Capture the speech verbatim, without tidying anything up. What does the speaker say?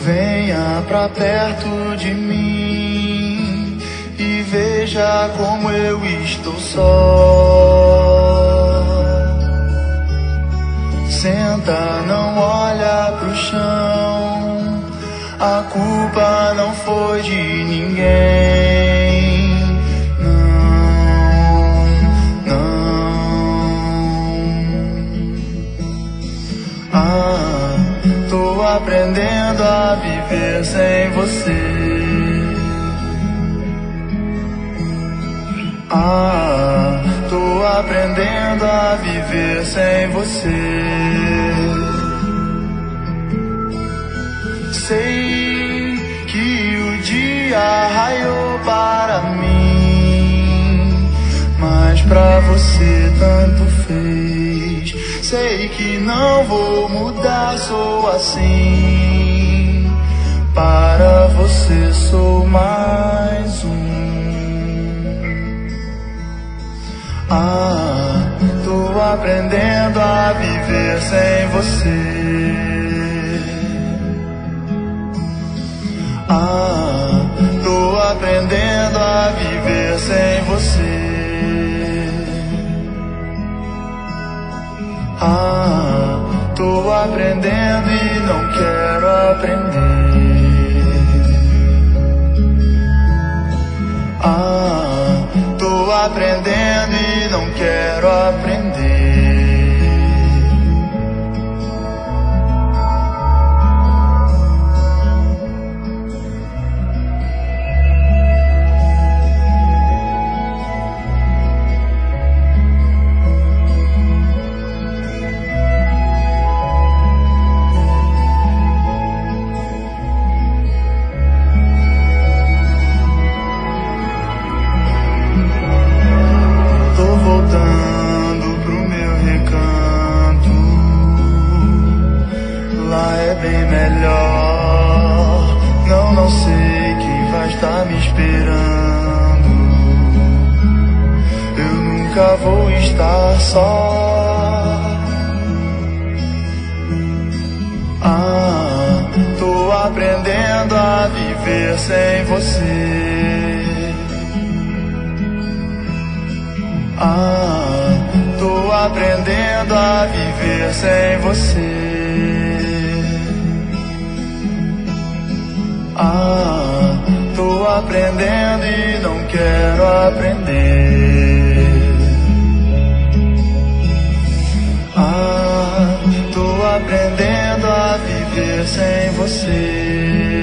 Venha pra perto de mim e veja como eu estou só. Senta, não olha pro chão, a culpa não foi de ninguém. Não, não. Ah, tô aprendendo a viver sem você. Ah, tô aprendendo a viver sem você. Sei que o dia raiou para mim, mas pra você tanto fez. Sei que não vou mudar, sou assim. Para você sou mais um. Ah, tô aprendendo a viver sem você. Ah, tô aprendendo a viver sem você. Ah, tô aprendendo e não quero aprender. Ah, tô aprendendo e não quero aprender. Voltando pro meu recanto, lá é bem melhor. Não, não sei quem vai estar me esperando. Eu nunca vou estar só. Ah, tô aprendendo a viver sem você. Ah, tô aprendendo a viver sem você. Ah, tô aprendendo e não quero aprender. Ah, tô aprendendo a viver sem você.